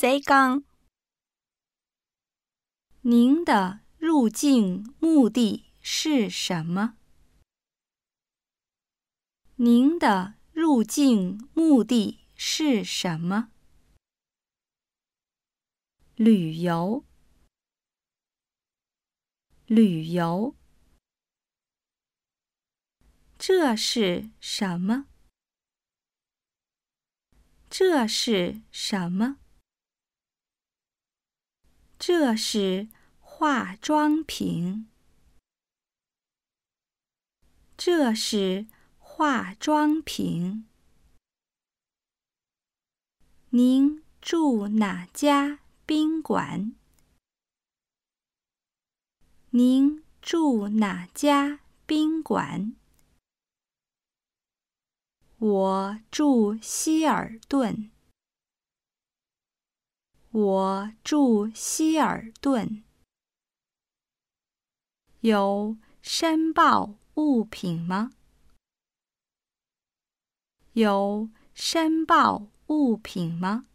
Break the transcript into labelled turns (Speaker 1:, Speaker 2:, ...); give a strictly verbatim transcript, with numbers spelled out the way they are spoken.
Speaker 1: 贼讲。您的入境目的是什么？您的入境目的是什么？旅游，旅游。这是什么？这是什么？这是化妆品。这是化妆品。您住哪家宾馆？您住哪家宾馆？我住希尔顿。我住希尔顿。有申报物品吗？有申报物品吗？